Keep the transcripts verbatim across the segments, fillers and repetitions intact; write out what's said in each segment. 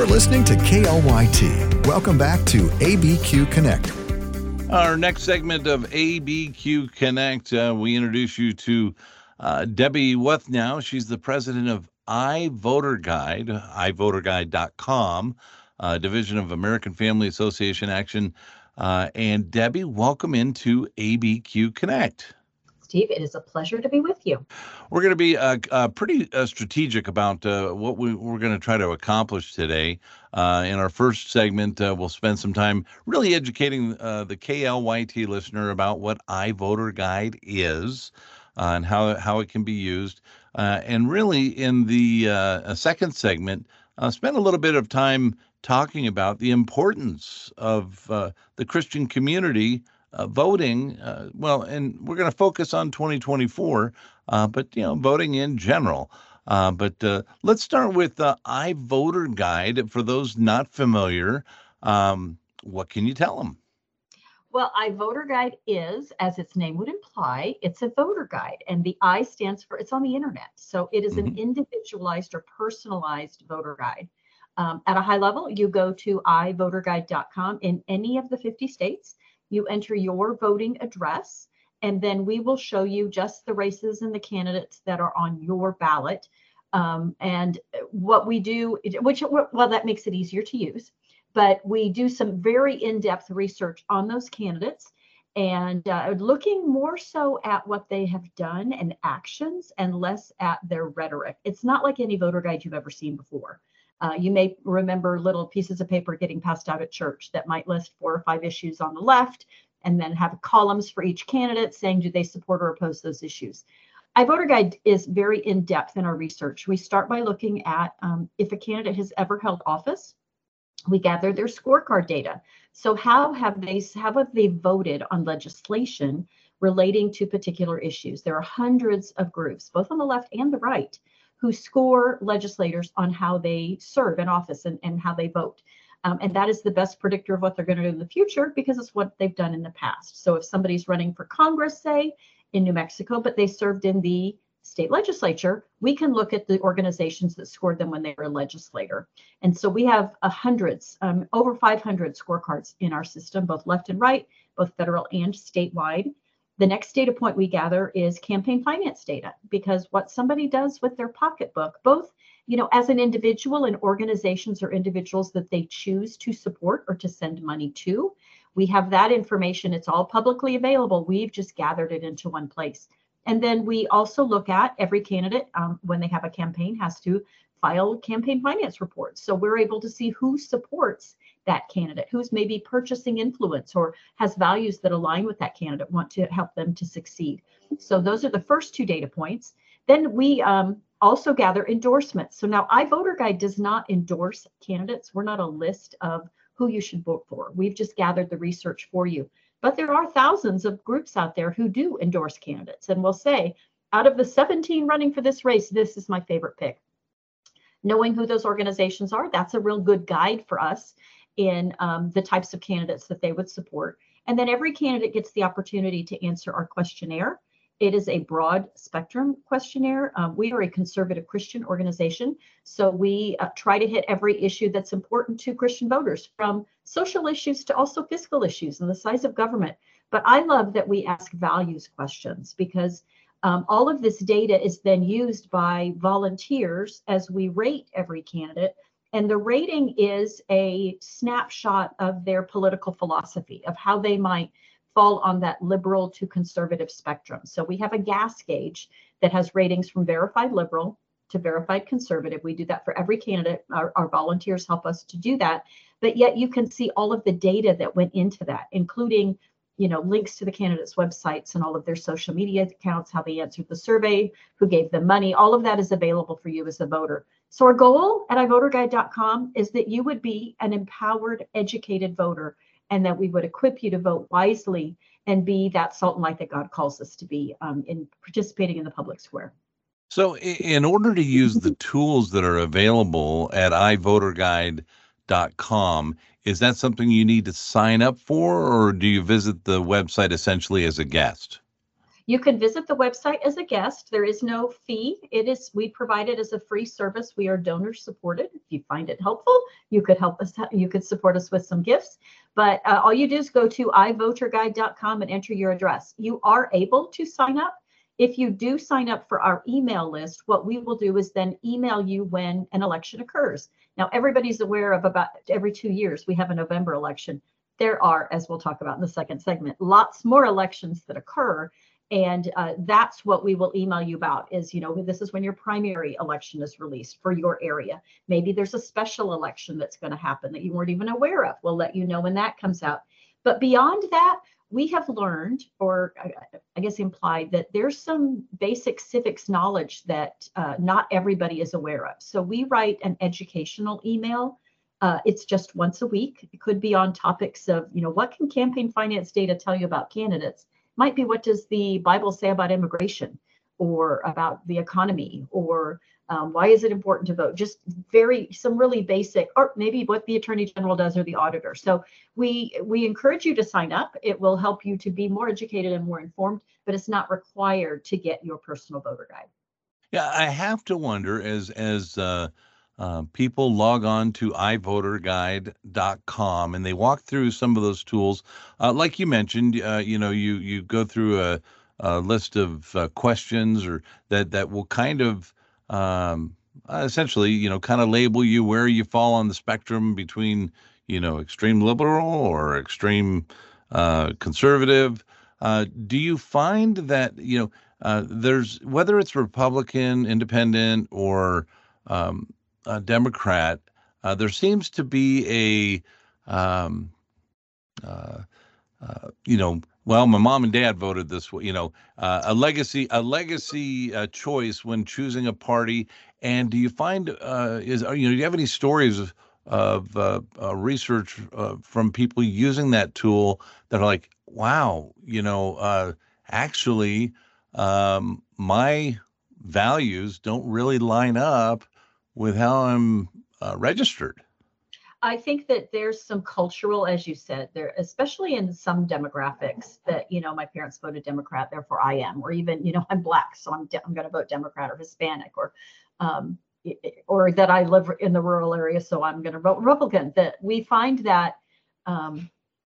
You're listening to K L Y T. Welcome back to A B Q Connect. Our next segment of A B Q Connect, uh, we introduce you to uh, Debbie Wuthnow. She's the president of iVoterGuide, i voter guide dot com, uh, division of American Family Association Action. Uh, and Debbie, welcome into A B Q Connect. Steve, it is a pleasure to be with you. We're going to be uh, uh, pretty uh, strategic about uh, what we, we're going to try to accomplish today. Uh, in our first segment, uh, we'll spend some time really educating uh, the K L Y T listener about what iVoterGuide is uh, and how, how it can be used. Uh, and really, in the uh, second segment, uh, spend a little bit of time talking about the importance of uh, the Christian community Uh, voting, uh, well, and we're going to focus on twenty twenty-four, uh, but, you know, voting in general. Uh, but uh, let's start with uh, iVoterGuide. For those not familiar, um, what can you tell them? Well, iVoterGuide is, as its name would imply, it's a voter guide. And the I stands for, it's on the internet. So it is mm-hmm. an individualized or personalized voter guide. Um, at a high level, you go to i voter guide dot com in any of the fifty states. You enter your voting address, and then we will show you just the races and the candidates that are on your ballot. Um, and what we do, which, well, that makes it easier to use, but we do some very in-depth research on those candidates and uh, looking more so at what they have done and actions and less at their rhetoric. It's not like any voter guide you've ever seen before. Uh, you may remember little pieces of paper getting passed out at church that might list four or five issues on the left and then have columns for each candidate saying, do they support or oppose those issues? iVoterGuide is very in-depth in our research. We start by looking at um, if a candidate has ever held office. We gather their scorecard data. So how have they, how have they voted on legislation relating to particular issues? There are hundreds of groups, both on the left and the right, who score legislators on how they serve in office and, and how they vote. Um, and that is the best predictor of what they're going to do in the future because it's what they've done in the past. So if somebody's running for Congress, say, in New Mexico, but they served in the state legislature, we can look at the organizations that scored them when they were a legislator. And so we have uh, hundreds, um, over five hundred scorecards in our system, both left and right, both federal and statewide. The next data point we gather is campaign finance data, because what somebody does with their pocketbook, both, you know, as an individual and organizations or individuals that they choose to support or to send money to, we have that information. It's all publicly available. We've just gathered it into one place. And then we also look at every candidate um, when they have a campaign has to file campaign finance reports. So we're able to see who supports that candidate, who's maybe purchasing influence or has values that align with that candidate, want to help them to succeed. So those are the first two data points. Then we um, also gather endorsements. So now iVoterGuide does not endorse candidates. We're not a list of who you should vote for. We've just gathered the research for you. But there are thousands of groups out there who do endorse candidates and will say, out of the seventeen running for this race, this is my favorite pick. Knowing who those organizations are, that's a real good guide for us in um, the types of candidates that they would support. And then every candidate gets the opportunity to answer our questionnaire. It is a broad spectrum questionnaire. Um, we are a conservative Christian organization, so we uh, try to hit every issue that's important to Christian voters, from social issues to also fiscal issues and the size of government. But I love that we ask values questions, because um, all of this data is then used by volunteers as we rate every candidate. And the rating is a snapshot of their political philosophy, of how they might fall on that liberal to conservative spectrum. So we have a gas gauge that has ratings from verified liberal to verified conservative. We do that for every candidate. Our, our volunteers help us to do that. But yet you can see all of the data that went into that, including, you know, links to the candidates' websites and all of their social media accounts, how they answered the survey, who gave them money. All of that is available for you as a voter. So our goal at i voter guide dot com is that you would be an empowered, educated voter, and that we would equip you to vote wisely and be that salt and light that God calls us to be um, in participating in the public square. So in order to use the tools that are available at i voter guide dot com, is that something you need to sign up for, or do you visit the website essentially as a guest? You can visit the website as a guest. There is no fee. It is, we provide it as a free service. We are donor supported. If you find it helpful, you could help us, you could support us with some gifts. But uh, all you do is go to i voter guide dot com and enter your address. You are able to sign up. If you do sign up for our email list, what we will do is then email you when an election occurs. Now, everybody's aware of about every two years, we have a November election. There are, as we'll talk about in the second segment, lots more elections that occur. And uh, that's what we will email you about is, you know, this is when your primary election is released for your area. Maybe there's a special election that's going to happen that you weren't even aware of. We'll let you know when that comes out. But beyond that, we have learned, or I guess implied, that there's some basic civics knowledge that uh, not everybody is aware of. So we write an educational email. Uh, it's just once a week. It could be on topics of, you know, what can campaign finance data tell you about candidates? Might be, what does the Bible say about immigration, or about the economy, or um, why is it important to vote? Just very, some really basic, or maybe what the Attorney General does or the auditor. So we we encourage you to sign up. It will help you to be more educated and more informed, but it's not required to get your personal voter guide. Yeah, I have to wonder, as as uh, uh, people log on to i voter guide dot com and they walk through some of those tools, uh, like you mentioned, uh, you know, you you go through a, a list of uh, questions, or that that will kind of um, uh, essentially, you know, kind of label you where you fall on the spectrum between, you know, extreme liberal or extreme uh, conservative. Uh, do you find that, you know, uh, there's, whether it's Republican, independent, or um, a Democrat, uh, there seems to be a, um, uh, uh, you know, well, my mom and dad voted this way, you know, uh, a legacy, a legacy uh, choice when choosing a party. And do you find, uh, is, you know, do you have any stories of, of uh, uh, research uh, from people using that tool that are like, wow, you know, uh, actually, um, my values don't really line up with how I'm uh, registered? I think that there's some cultural, as you said, there, especially in some demographics, that, you know, my parents voted Democrat, therefore I am, or even, you know, I'm Black, so I'm, de- I'm going to vote Democrat, or Hispanic, or, um, or that I live in the rural area, so I'm going to vote Republican. That we find that um,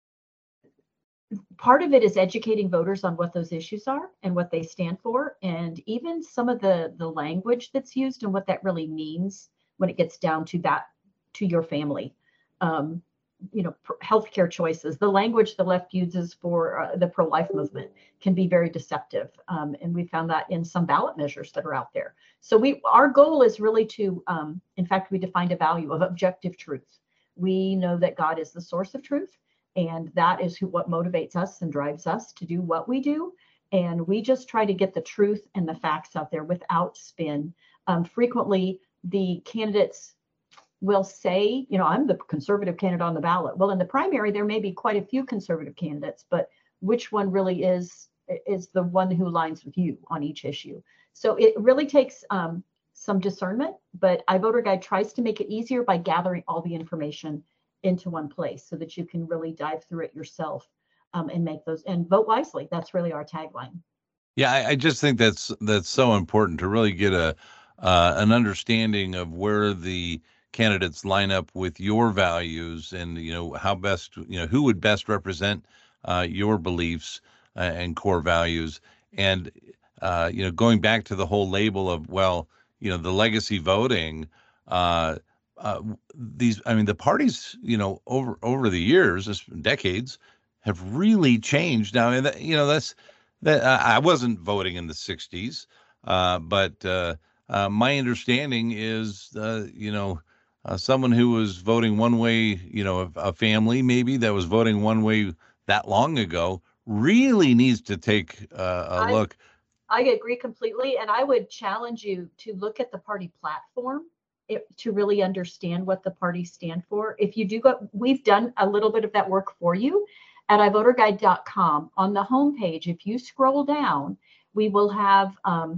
part of it is educating voters on what those issues are and what they stand for, and even some of the the language that's used and what that really means when it gets down to that, to your family. Um, you know, healthcare choices, the language the left uses for uh, the pro-life movement can be very deceptive. Um, and we found that in some ballot measures that are out there. So we, our goal is really to, um, in fact, we defined a value of objective truth. We know that God is the source of truth, and that is who, what motivates us and drives us to do what we do. And we just try to get the truth and the facts out there without spin. Um, frequently, the candidates will say, you know, I'm the conservative candidate on the ballot. Well, in the primary, there may be quite a few conservative candidates, but which one really is is the one who aligns with you on each issue? So it really takes um, some discernment, but iVoter Guide tries to make it easier by gathering all the information into one place so that you can really dive through it yourself um, and make those, and vote wisely. That's really our tagline. Yeah, I, I just think that's that's so important to really get a uh, an understanding of where the candidates line up with your values, and you know how best, you know, who would best represent uh, your beliefs uh, and core values. And uh, you know, going back to the whole label of, well, you know, the legacy voting, uh, uh, these, I mean, the parties, you know, over over the years, this decades, have really changed. Now, and that, you know, that's that uh, I wasn't voting in the sixties, uh, but uh, uh, my understanding is, uh, you know. Uh, someone who was voting one way, you know, a, a family maybe that was voting one way that long ago, really needs to take uh, a I, look. I agree completely. And I would challenge you to look at the party platform it, to really understand what the parties stand for. If you do go, we've done a little bit of that work for you at i voter guide dot com. On the homepage, if you scroll down, we will have um,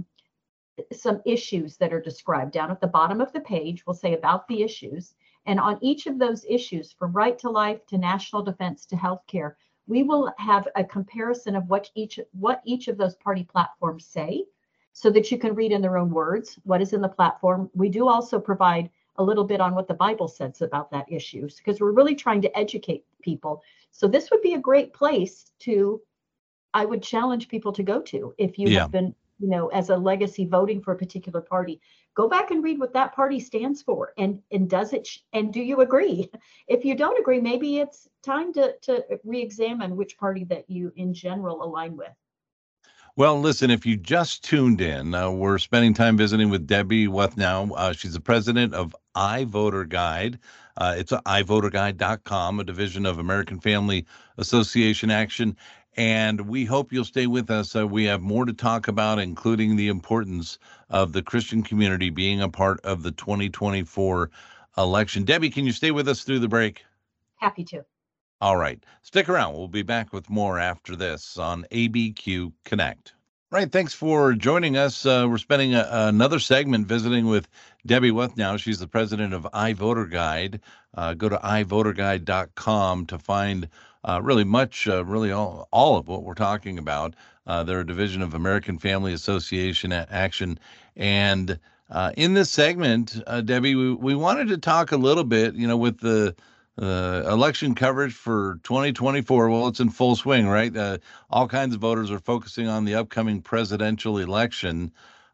some issues that are described down at the bottom of the page. Will say about the issues. And on each of those issues, from right to life to national defense to healthcare, we will have a comparison of what each what each of those party platforms say, so that you can read in their own words what is in the platform. We do also provide a little bit on what the Bible says about that issue, because we're really trying to educate people. So this would be a great place to, I would challenge people to go to if you Yeah. have been, you know, as a legacy voting for a particular party. Go back and read what that party stands for, and and does it sh- and do you agree? If you don't agree, maybe it's time to to re-examine which party that you in general align with. Well, listen, if you just tuned in, uh, we're spending time visiting with Debbie Wethnow. Uh, she's the president of iVoter Guide. Uh, it's i voter guide dot com, a division of American Family Association Action. And we hope you'll stay with us. Uh, we have more to talk about, including the importance of the Christian community being a part of the twenty twenty-four election. Debbie, can you stay with us through the break? Happy to. All right. Stick around. We'll be back with more after this on A B Q Connect. Right. Thanks for joining us. Uh, we're spending a, another segment visiting with Debbie Wethnow. She's the president of iVoter Guide. Uh, go to i voter guide dot com to find uh, really much, uh, really all, all of what we're talking about. Uh, they're a division of American Family Association Action. And uh, in this segment, uh, Debbie, we, we wanted to talk a little bit, you know, with the Uh, election coverage for twenty twenty-four. Well, it's in full swing, right? Uh, all kinds of voters are focusing on the upcoming presidential election.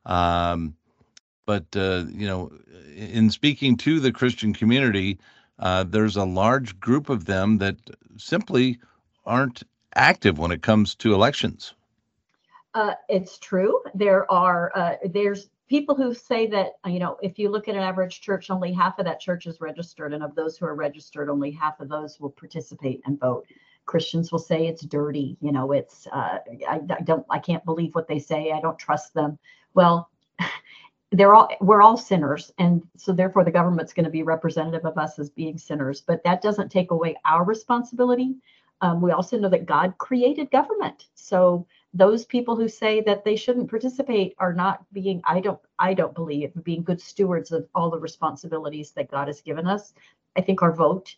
Um, but, uh, you know, in speaking to the Christian community, uh, there's a large group of them that simply aren't active when it comes to elections. Uh, it's true. There are, uh, there's people who say that, you know, if you look at an average church, only half of that church is registered. And of those who are registered, only half of those will participate and vote. Christians will say it's dirty. You know, it's, uh, I, I don't, I can't believe what they say. I don't trust them. Well, they're all, we're all sinners. And so therefore the government's going to be representative of us as being sinners, but that doesn't take away our responsibility. Um, we also know that God created government. So those people who say that they shouldn't participate are not being, I don't, I don't believe, being good stewards of all the responsibilities that God has given us. I think our vote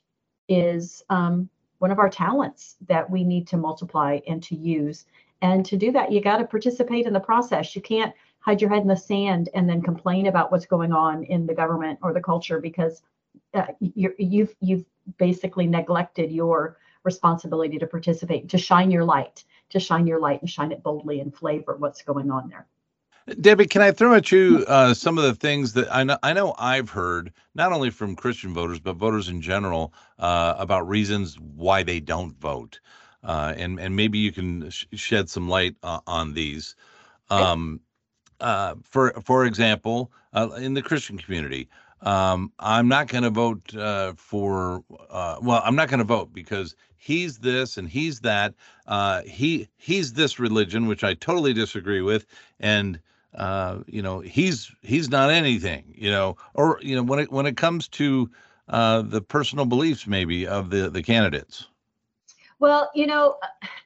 is um, one of our talents that we need to multiply and to use. And to do that, you got to participate in the process. You can't hide your head in the sand and then complain about what's going on in the government or the culture, because uh, you're, you've you've basically neglected your responsibility to participate, to shine your light, to shine your light and shine it boldly and flavor what's going on there. Debbie, can I throw at you uh, some of the things that I know, I know I've heard, not only from Christian voters, but voters in general, uh, about reasons why they don't vote. Uh, and, and maybe you can sh- shed some light uh, on these. Um, uh, for, for example, uh, in the Christian community, um, I'm not going to vote uh, for, uh, well, I'm not going to vote because he's this and he's that. Uh, he he's this religion, which I totally disagree with. And Uh, you know, he's he's not anything, you know, or, you know, when it when it comes to uh, the personal beliefs maybe of the, the candidates. Well, you know,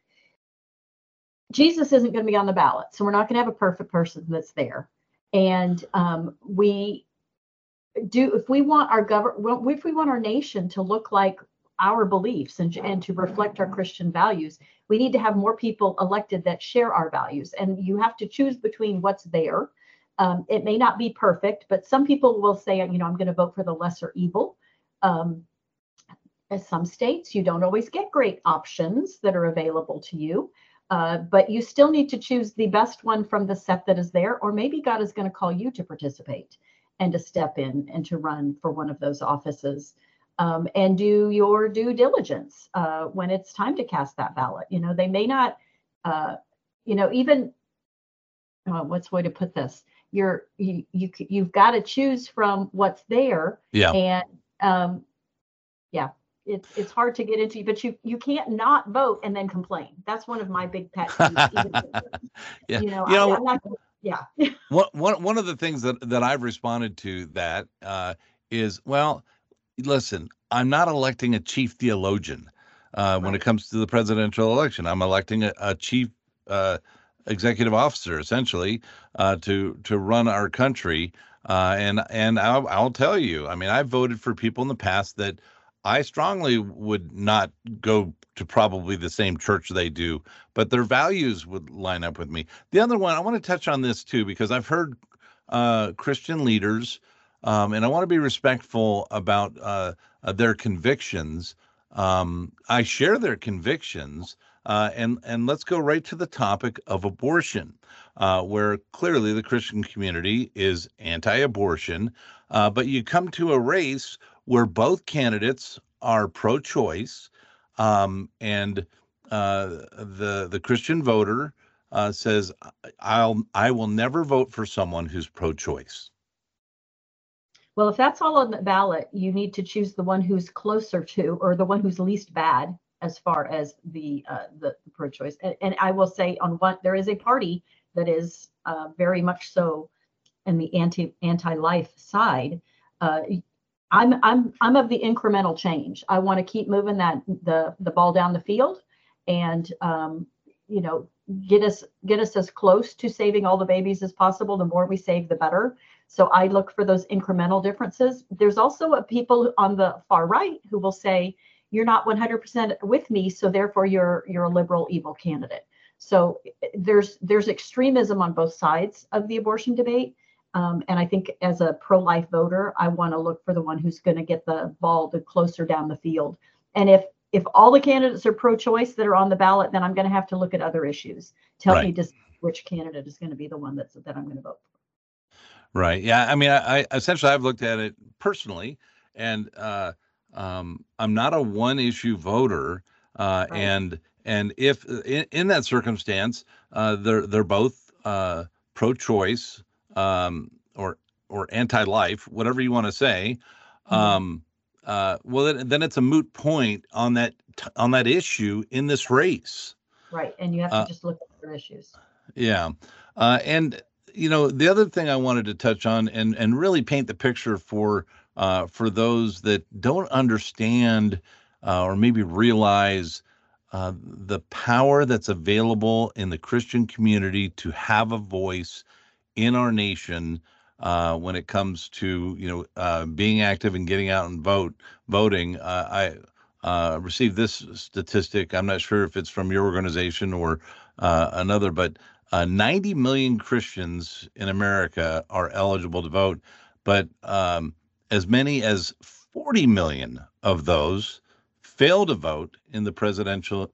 Jesus isn't going to be on the ballot, so we're not going to have a perfect person that's there. And um, we do, if we want our government, if we want our nation to look like our beliefs and, and to reflect our Christian values, we need to have more people elected that share our values. And you have to choose between what's there. Um, it may not be perfect, but some people will say, you know, I'm going to vote for the lesser evil. Um, in some states, you don't always get great options that are available to you, uh, but you still need to choose the best one from the set that is there. Or maybe God is going to call you to participate and to step in and to run for one of those offices. Um, and do your due diligence uh, when it's time to cast that ballot. You know, they may not, uh, you know, even, uh, what's the way to put this? You're, you, you, you've got to choose from what's there. Yeah. And um, yeah, it's, it's hard to get into, but you, you can't not vote and then complain. That's one of my big pet peeves. yeah. You know, you know I, I'm not, yeah. one, one, one of the things that, that I've responded to that uh, is, well, listen, I'm not electing a chief theologian uh, when it comes to the presidential election. I'm electing a, a chief uh, executive officer, essentially, uh, to to run our country. Uh, and and I'll, I'll tell you, I mean, I've voted for people in the past that I strongly would not go to probably the same church they do, but their values would line up with me. The other one, I want to touch on this too, because I've heard uh, Christian leaders, um, and I want to be respectful about uh, uh, their convictions. Um, I share their convictions, uh, and and let's go right to the topic of abortion, uh, where clearly the Christian community is anti-abortion, uh, but you come to a race where both candidates are pro-choice, um, and uh, the the Christian voter uh, says, "I'll I will never vote for someone who's pro-choice." Well, if that's all on the ballot, you need to choose the one who's closer to, or the one who's least bad as far as the uh, the, the pro-choice. And, and I will say, on one, there is a party that is uh, very much so in the anti anti-life side. Uh, I'm I'm I'm of the incremental change. I want to keep moving that the the ball down the field, and um, you know, get us get us as close to saving all the babies as possible. The more we save, the better. So I look for those incremental differences. There's also a people on the far right who will say, you're not one hundred percent with me, so therefore you're you're a liberal evil candidate. So there's there's extremism on both sides of the abortion debate. Um, and I think as a pro-life voter, I want to look for the one who's going to get the ball the closer down the field. And if if all the candidates are pro-choice that are on the ballot, then I'm going to have to look at other issues to help Right. me decide which candidate is going to be the one that's that I'm going to vote for. Right. Yeah. I mean, I, I essentially I've looked at it personally, and uh, um, I'm not a one-issue voter, uh, Right. and and if in, in that circumstance, uh, they're they're both uh, pro-choice, um, or or anti-life, whatever you want to say. Mhm. Um, uh, well, then, then it's a moot point on that t- on that issue in this race. Right. And you have to Uh, just look at other issues. Yeah. Uh, and you know, the other thing I wanted to touch on and and really paint the picture for uh, for those that don't understand uh, or maybe realize uh, the power that's available in the Christian community to have a voice in our nation uh, when it comes to, you know, uh, being active and getting out and vote voting. Uh, I uh, received this statistic. I'm not sure if it's from your organization or uh, another, but uh, ninety million Christians in America are eligible to vote, but um, as many as forty million of those fail to vote in the presidential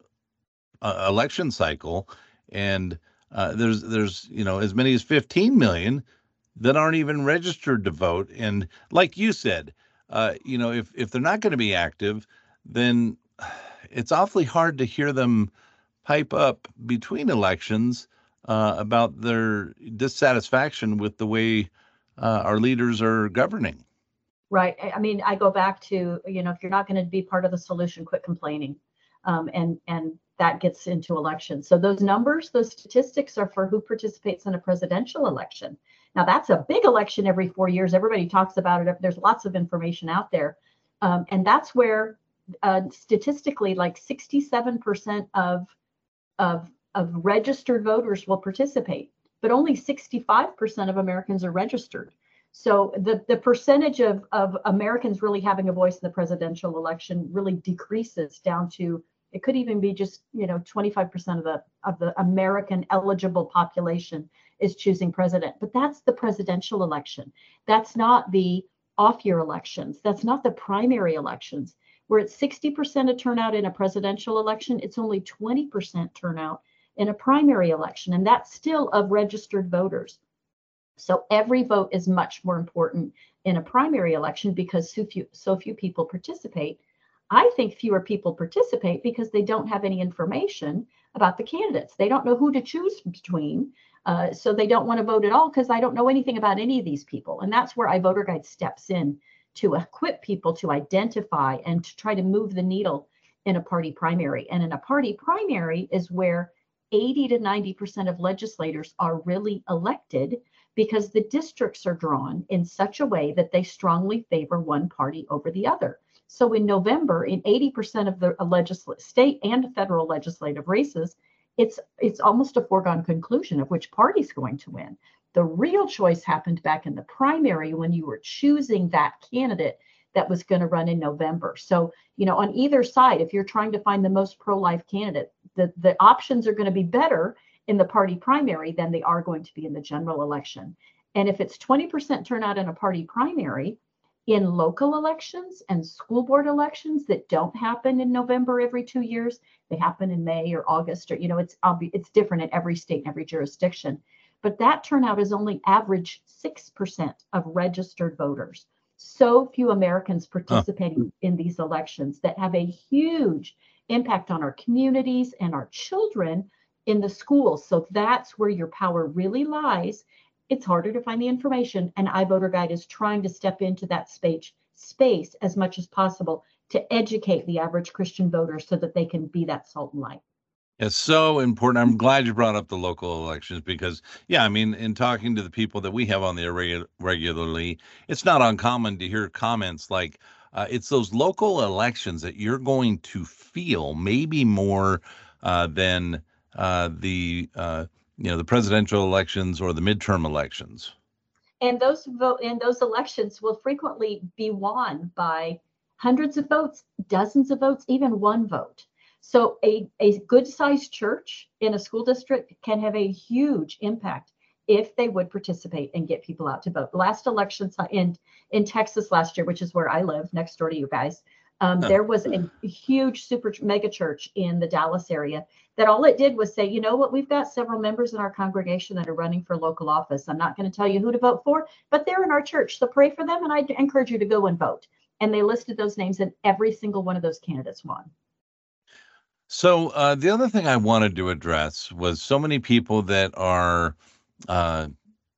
uh, election cycle, and uh, there's there's you know as many as fifteen million that aren't even registered to vote. And like you said, uh, you know, if if they're not going to be active, then it's awfully hard to hear them pipe up between elections uh, about their dissatisfaction with the way uh, our leaders are governing. Right. I I mean, I go back to, you know, if you're not going to be part of the solution, quit complaining. Um, and and that gets into elections. So those numbers, those statistics are for who participates in a presidential election. Now that's a big election every four years. Everybody talks about it. There's lots of information out there. Um, and that's where uh, statistically, like sixty-seven percent of of of registered voters will participate, but only sixty-five percent of Americans are registered. So the, the percentage of, of Americans really having a voice in the presidential election really decreases down to, it could even be just, you know, twenty-five percent of the of the American eligible population is choosing president. But that's the presidential election. That's not the off-year elections. That's not the primary elections. Where it's sixty percent of turnout in a presidential election, it's only twenty percent turnout in a primary election. And that's still of registered voters. So every vote is much more important in a primary election because so few, so few people participate. I think fewer people participate because they don't have any information about the candidates. They don't know who to choose between. Uh, so they don't want to vote at all because I don't know anything about any of these people. And that's where iVoterGuide steps in to equip people to identify and to try to move the needle in a party primary. And in a party primary is where eighty to ninety percent of legislators are really elected because the districts are drawn in such a way that they strongly favor one party over the other. So in November, in eighty percent of the legislative state and federal legislative races, it's it's almost a foregone conclusion of which party's going to win. The real choice happened back in the primary when you were choosing that candidate that was going to run in November. So, you know, on either side, if you're trying to find the most pro-life candidate, the, the options are going to be better in the party primary than they are going to be in the general election. And if it's twenty percent turnout in a party primary, in local elections and school board elections that don't happen in November every two years, they happen in May or August, or, you know, it's it's different in every state and every jurisdiction. But that turnout is only average six percent of registered voters. So few Americans participating huh. in these elections that have a huge impact on our communities and our children in the schools. So that's where your power really lies. It's harder to find the information, and iVoterGuide is trying to step into that space space as much as possible to educate the average Christian voter so that they can be that salt and light. It's so important. I'm glad you brought up the local elections because, yeah, I mean, in talking to the people that we have on the air regularly, it's not uncommon to hear comments like, uh, it's those local elections that you're going to feel maybe more uh, than uh, the uh, you know, the presidential elections or the midterm elections. And those vote and those elections will frequently be won by hundreds of votes, dozens of votes, even one vote. So a, a good sized church in a school district can have a huge impact if they would participate and get people out to vote. Last election in, in Texas last year, which is where I live next door to you guys, um, there was a huge super mega church in the Dallas area that all it did was say, you know what, we've got several members in our congregation that are running for local office. I'm not going to tell you who to vote for, but they're in our church. So pray for them. And I encourage you to go and vote. And they listed those names, and every single one of those candidates won. So uh, the other thing I wanted to address was so many people that are uh,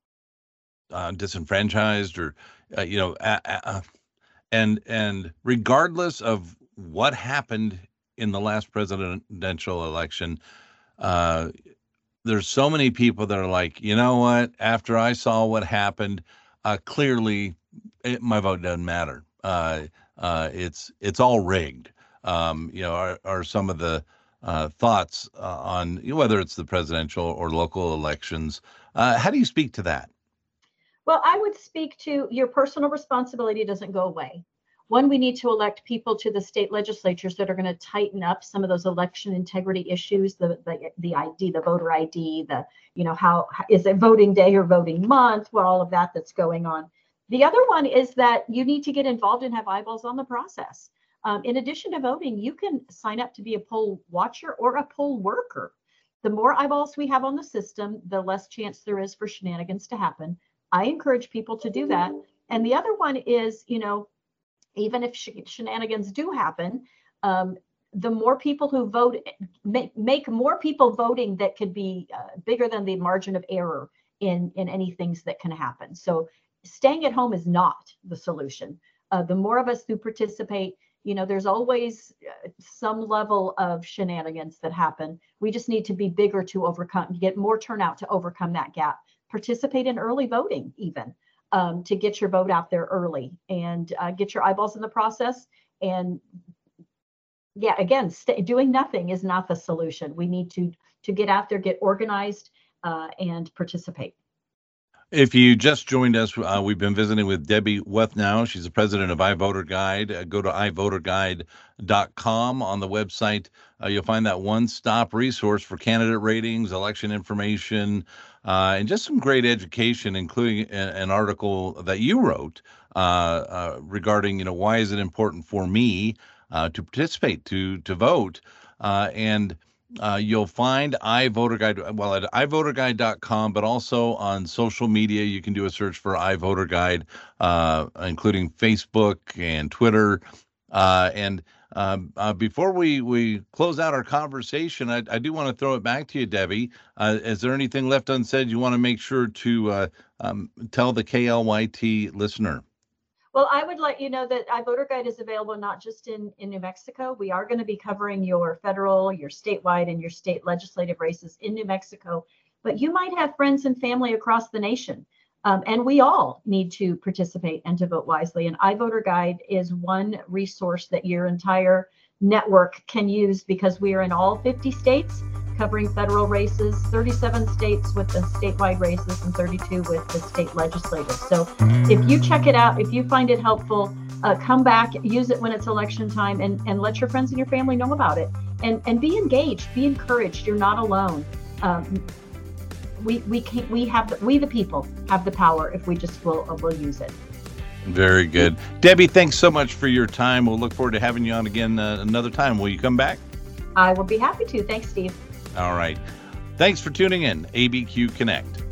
uh, disenfranchised or, uh, you know, uh, uh, and and regardless of what happened in the last presidential election, uh, there's so many people that are like, you know what, after I saw what happened, uh, clearly it, my vote doesn't matter. Uh, uh, it's it's all rigged. Um, you know, are, are some of the uh, thoughts uh, on whether it's the presidential or local elections. Uh, how do you speak to that? Well, I would speak to your personal responsibility doesn't go away. One, we need to elect people to the state legislatures that are going to tighten up some of those election integrity issues, the, the the I D, the voter I D, the, you know, how is it voting day or voting month, what all of that that's going on. The other one is that you need to get involved and have eyeballs on the process. Um, in addition to voting, you can sign up to be a poll watcher or a poll worker. The more eyeballs we have on the system, the less chance there is for shenanigans to happen. I encourage people to do that. And the other one is, you know, even if sh- shenanigans do happen, um, the more people who vote, make, make more people voting that could be uh, bigger than the margin of error in, in any things that can happen. So staying at home is not the solution. Uh, the more of us who participate, you know, there's always uh, some level of shenanigans that happen. We just need to be bigger to overcome, get more turnout to overcome that gap. Participate in early voting even. Um, to get your vote out there early and uh, get your eyeballs in the process. And yeah, again, st- doing nothing is not the solution. We need to to get out there, get organized, uh, and participate. If you just joined us, uh, we've been visiting with Debbie Wethnow. She's the president of iVoterGuide. Uh, go to i voter guide dot com. On the website, uh, you'll find that one-stop resource for candidate ratings, election information, uh, and just some great education, including a, an article that you wrote uh, uh, regarding, you know, why is it important for me uh, to participate, to to vote, uh, and Uh, you'll find iVoterGuide, well, at i voter guide dot com, but also on social media. You can do a search for iVoterGuide, uh, including Facebook and Twitter. Uh, and uh, uh, before we, we close out our conversation, I, I do want to throw it back to you, Debbie. Uh, is there anything left unsaid you want to make sure to uh, um, tell the K L Y T listener? Well, I would let you know that iVoterGuide is available not just in, in New Mexico. We are going to be covering your federal, your statewide, and your state legislative races in New Mexico. But you might have friends and family across the nation. Um, and we all need to participate and to vote wisely. And iVoterGuide is one resource that your entire network can use because we are in all fifty states covering federal races, thirty-seven states with the statewide races, and thirty-two with the state legislators. So if you check it out, if you find it helpful, uh, come back, use it when it's election time, and, and let your friends and your family know about it. And and be engaged, be encouraged. You're not alone. Um, we we can we have the, we the people have the power if we just will will use it. Very good, Debbie. Thanks so much for your time. We'll look forward to having you on again uh, another time. Will you come back? I will be happy to. Thanks, Steve. All right. Thanks for tuning in. A B Q Connect.